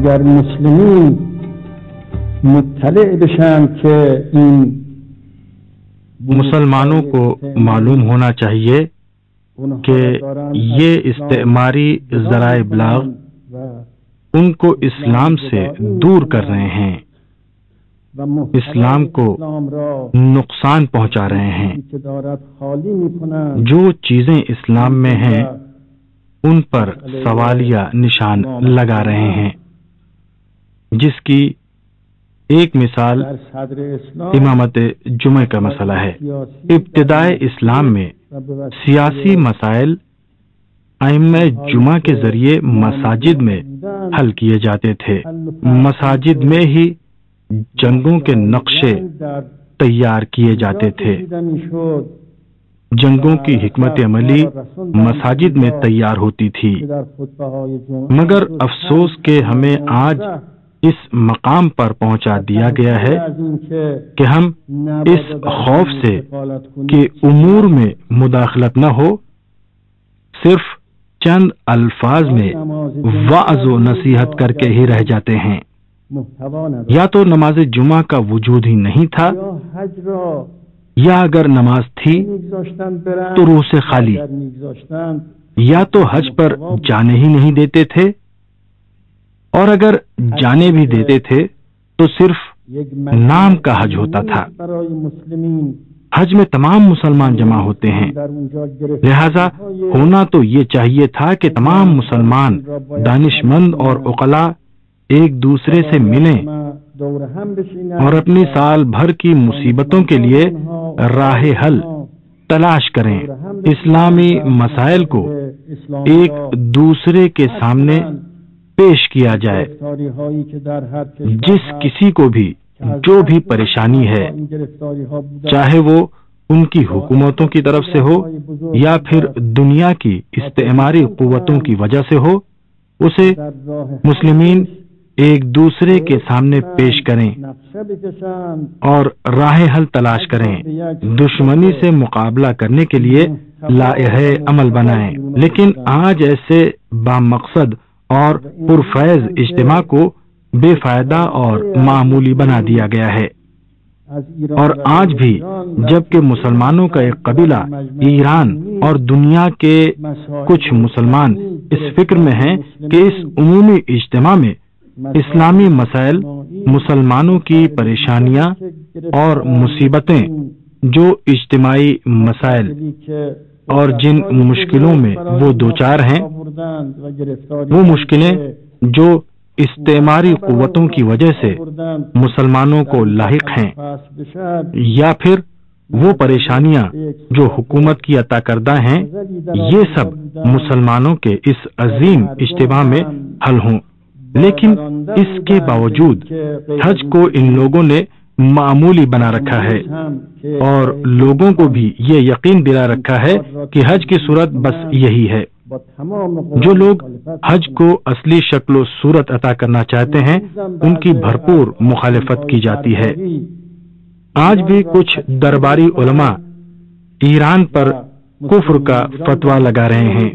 اگر مسلمین مطلع بشن کہ مسلمانوں کو معلوم ہونا چاہیے کہ یہ استعماری ذرائع ابلاغ ان کو اسلام سے دور کر رہے ہیں، اسلام کو نقصان پہنچا رہے ہیں، جو چیزیں اسلام میں ہیں ان پر سوالیہ نشان لگا رہے ہیں، جس کی ایک مثال امامت جمعہ کا مسئلہ ہے۔ ابتدائے اسلام میں سیاسی مسائل ائمہ جمعہ کے ذریعے مساجد میں حل کیے جاتے تھے، مساجد میں ہی جنگوں کے نقشے تیار کیے جاتے تھے، جنگوں کی حکمت عملی مساجد میں تیار ہوتی تھی۔ مگر افسوس کہ ہمیں آج اس مقام پر پہنچا دیا گیا ہے کہ ہم اس خوف سے کہ امور میں مداخلت نہ ہو، صرف چند الفاظ میں وعظ و نصیحت کر کے ہی رہ جاتے ہیں۔ یا تو نماز جمعہ کا وجود ہی نہیں تھا، یا اگر نماز تھی تو روح سے خالی، یا تو حج پر جانے ہی نہیں دیتے تھے، اور اگر جانے بھی دیتے تھے تو صرف نام کا حج ہوتا تھا۔ حج میں تمام مسلمان جمع ہوتے ہیں، لہذا ہونا تو یہ چاہیے تھا کہ تمام مسلمان دانش مند اور عقلاء ایک دوسرے سے ملیں اور اپنی سال بھر کی مصیبتوں کے لیے راہ حل تلاش کریں، اسلامی مسائل کو ایک دوسرے کے سامنے پیش کیا جائے۔ جس کسی کو بھی جو بھی پریشانی ہے، چاہے وہ ان کی حکومتوں کی طرف سے ہو یا پھر دنیا کی استعماری قوتوں کی وجہ سے ہو، اسے مسلمین ایک دوسرے کے سامنے پیش کریں اور راہ حل تلاش کریں، دشمنی سے مقابلہ کرنے کے لیے لائحہ عمل بنائیں۔ لیکن آج ایسے بامقصد اور پرفیض اجتماع کو بے فائدہ اور معمولی بنا دیا گیا ہے، اور آج بھی جبکہ مسلمانوں کا ایک قبیلہ ایران اور دنیا کے کچھ مسلمان اس فکر میں ہیں کہ اس عمومی اجتماع میں اسلامی مسائل، مسلمانوں کی پریشانیاں اور مصیبتیں، جو اجتماعی مسائل اور جن مشکلوں میں وہ دوچار ہیں، وہ مشکلیں جو استعماری قوتوں کی وجہ سے مسلمانوں کو لاحق ہیں، یا پھر وہ پریشانیاں جو حکومت کی عطا کردہ ہیں، یہ سب مسلمانوں کے اس عظیم اجتماع میں حل ہوں۔ لیکن اس کے باوجود حج کو ان لوگوں نے معمولی بنا رکھا ہے، اور لوگوں کو بھی یہ یقین دلا رکھا ہے کہ حج کی صورت بس یہی ہے۔ جو لوگ حج کو اصلی شکل و صورت عطا کرنا چاہتے ہیں، ان کی بھرپور مخالفت کی جاتی ہے۔ آج بھی کچھ درباری علماء ایران پر کفر کا فتویٰ لگا رہے ہیں،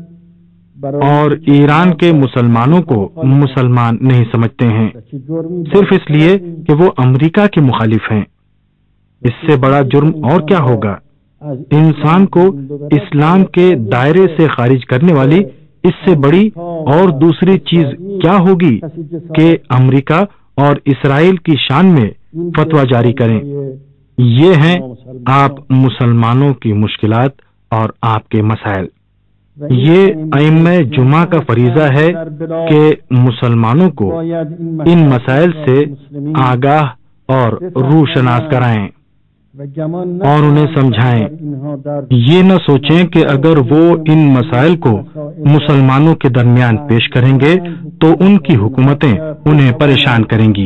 اور ایران کے مسلمانوں کو مسلمان نہیں سمجھتے ہیں، صرف اس لیے کہ وہ امریکہ کے مخالف ہیں۔ اس سے بڑا جرم اور کیا ہوگا؟ انسان کو اسلام کے دائرے سے خارج کرنے والی اس سے بڑی اور دوسری چیز کیا ہوگی کہ امریکہ اور اسرائیل کی شان میں فتویٰ جاری کریں۔ یہ ہیں آپ مسلمانوں کی مشکلات اور آپ کے مسائل۔ یہ ائمہ جمعہ کا فریضہ ہے کہ مسلمانوں کو ان مسائل سے آگاہ اور روشناس کرائیں اور انہیں سمجھائیں۔ یہ نہ سوچیں کہ اگر وہ ان مسائل کو مسلمانوں کے درمیان پیش کریں گے تو ان کی حکومتیں انہیں پریشان کریں گی۔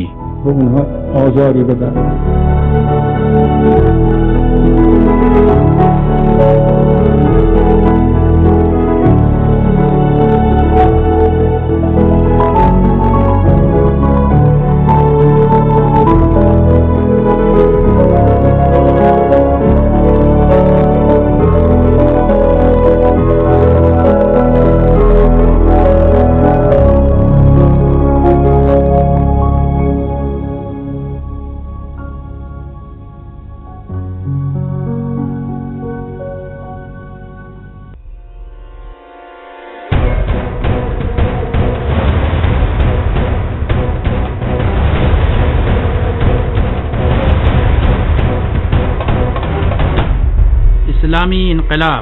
اسلامی انقلاب،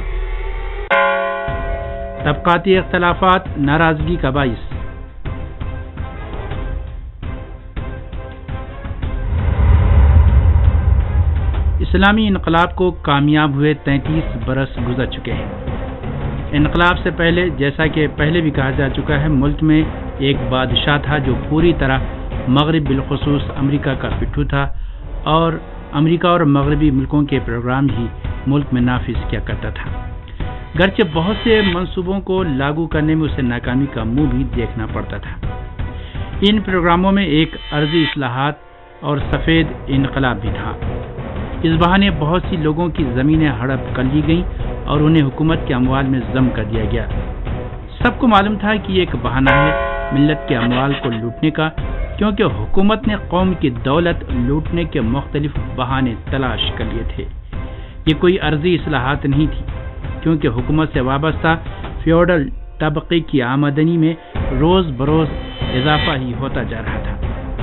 طبقاتی اختلافات ناراضگی کا باعث۔ اسلامی انقلاب کو کامیاب ہوئے 33 برس گزر چکے ہیں۔ انقلاب سے پہلے، جیسا کہ پہلے بھی کہا جا چکا ہے، ملک میں ایک بادشاہ تھا جو پوری طرح مغرب بالخصوص امریکہ کا پٹھو تھا، اور امریکہ اور مغربی ملکوں کے پروگرام ہی ملک میں نافذ کیا کرتا تھا، گرچہ بہت سے منصوبوں کو لاگو کرنے میں اسے ناکامی کا منہ بھی دیکھنا پڑتا تھا۔ ان پروگراموں میں ایک عرضی اصلاحات اور سفید انقلاب بھی تھا۔ اس بہانے بہت سی لوگوں کی زمینیں ہڑپ کر لی گئیں اور انہیں حکومت کے اموال میں ضم کر دیا گیا۔ سب کو معلوم تھا کہ یہ ایک بہانہ ہے ملت کے اموال کو لوٹنے کا، کیونکہ حکومت نے قوم کی دولت لوٹنے کے مختلف بہانے تلاش کر لیے تھے۔ یہ کوئی عرضی اصلاحات نہیں تھی، کیونکہ حکومت سے وابستہ فیوڈل طبقے کی آمدنی میں روز بروز اضافہ ہی ہوتا جا رہا تھا۔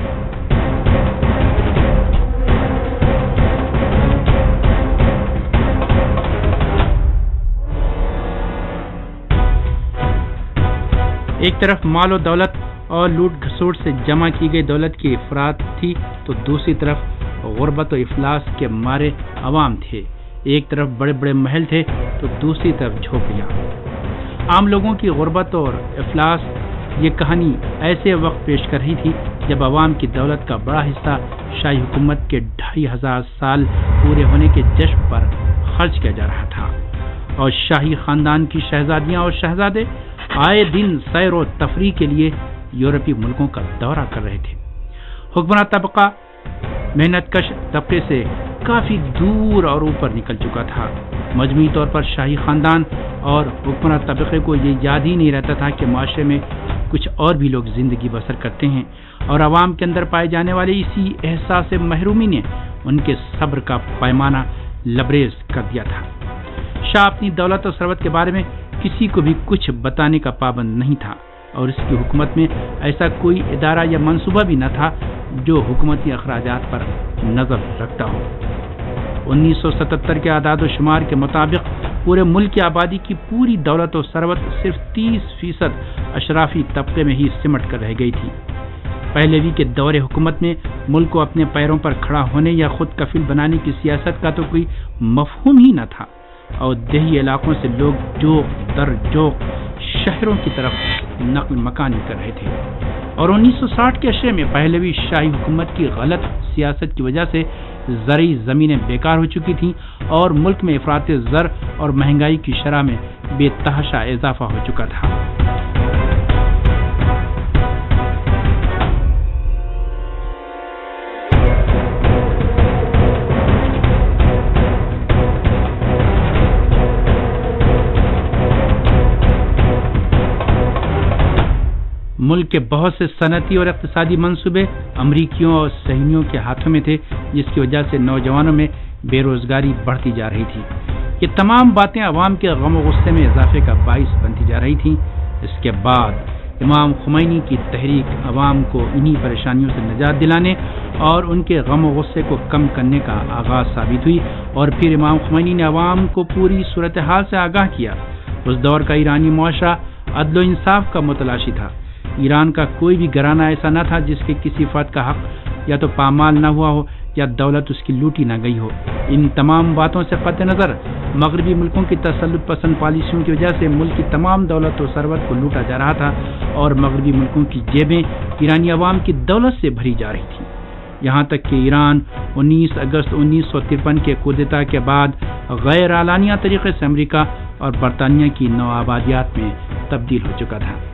ایک طرف مال و دولت اور لوٹ گھسوٹ سے جمع کی گئی دولت کی افراط تھی، تو دوسری طرف غربت و افلاس کے مارے عوام تھے۔ ایک طرف بڑے بڑے محل تھے تو دوسری طرف جھوپڑیاں۔ عام لوگوں کی غربت اور افلاس یہ کہانی ایسے وقت پیش کر رہی تھی جب عوام کی دولت کا بڑا حصہ شاہی حکومت کے 2500 سال پورے ہونے کے جشن پر خرچ کیا جا رہا تھا، اور شاہی خاندان کی شہزادیاں اور شہزادے آئے دن سیر و تفریح کے لیے یورپی ملکوں کا دورہ کر رہے تھے۔ حکمراں طبقہ محنت کش طبقے سے کافی دور اور اوپر نکل چکا تھا۔ مجموعی طور پر شاہی خاندان اور حکمراں طبقے کو یہ یاد ہی نہیں رہتا تھا کہ معاشرے میں کچھ اور بھی لوگ زندگی بسر کرتے ہیں، اور عوام کے اندر پائے جانے والے اسی احساس محرومی نے ان کے صبر کا پیمانہ لبریز کر دیا تھا۔ شاہ اپنی دولت اور ثروت کے بارے میں کسی کو بھی کچھ بتانے کا پابند نہیں تھا، اور اس کی حکومت میں ایسا کوئی ادارہ یا منصوبہ بھی نہ تھا جو حکومتی اخراجات پر نظر رکھتا ہو۔ 1977 کے اعداد و شمار کے مطابق پورے ملک کی آبادی کی پوری دولت و ثروت صرف 30% اشرافی طبقے میں ہی سمٹ کر رہ گئی تھی۔ پہلوی کے دور حکومت میں ملک کو اپنے پیروں پر کھڑا ہونے یا خود کفیل بنانے کی سیاست کا تو کوئی مفہوم ہی نہ تھا، اور دیہی علاقوں سے لوگ جوق در جوق شہروں کی طرف نقل مکانی کر رہے تھے، اور 1960 کے عشرے میں پہلوی شاہی حکومت کی غلط سیاست کی وجہ سے زرعی زمینیں بیکار ہو چکی تھیں، اور ملک میں افراط زر اور مہنگائی کی شرح میں بے تحاشا اضافہ ہو چکا تھا۔ ملک کے بہت سے صنعتی اور اقتصادی منصوبے امریکیوں اور صہیونیوں کے ہاتھوں میں تھے، جس کی وجہ سے نوجوانوں میں بے روزگاری بڑھتی جا رہی تھی۔ یہ تمام باتیں عوام کے غم و غصے میں اضافے کا باعث بنتی جا رہی تھیں۔ اس کے بعد امام خمینی کی تحریک عوام کو انہی پریشانیوں سے نجات دلانے اور ان کے غم و غصے کو کم کرنے کا آغاز ثابت ہوئی، اور پھر امام خمینی نے عوام کو پوری صورتحال سے آگاہ کیا۔ اس دور کا ایرانی معاشرہ عدل و انصاف کا متلاشی تھا۔ ایران کا کوئی بھی گھرانہ ایسا نہ تھا جس کے کسی فرد کا حق یا تو پامال نہ ہوا ہو یا دولت اس کی لوٹی نہ گئی ہو۔ ان تمام باتوں سے قطع نظر مغربی ملکوں کی تسلط پسند پالیسیوں کی وجہ سے ملک کی تمام دولت و ثروت کو لوٹا جا رہا تھا، اور مغربی ملکوں کی جیبیں ایرانی عوام کی دولت سے بھری جا رہی تھیں، یہاں تک کہ ایران 19 اگست 1953 کے کودتا کے بعد غیر اعلانیہ طریقے سے امریکہ اور برطانیہ کی نوآبادیات میں تبدیل ہو چکا تھا۔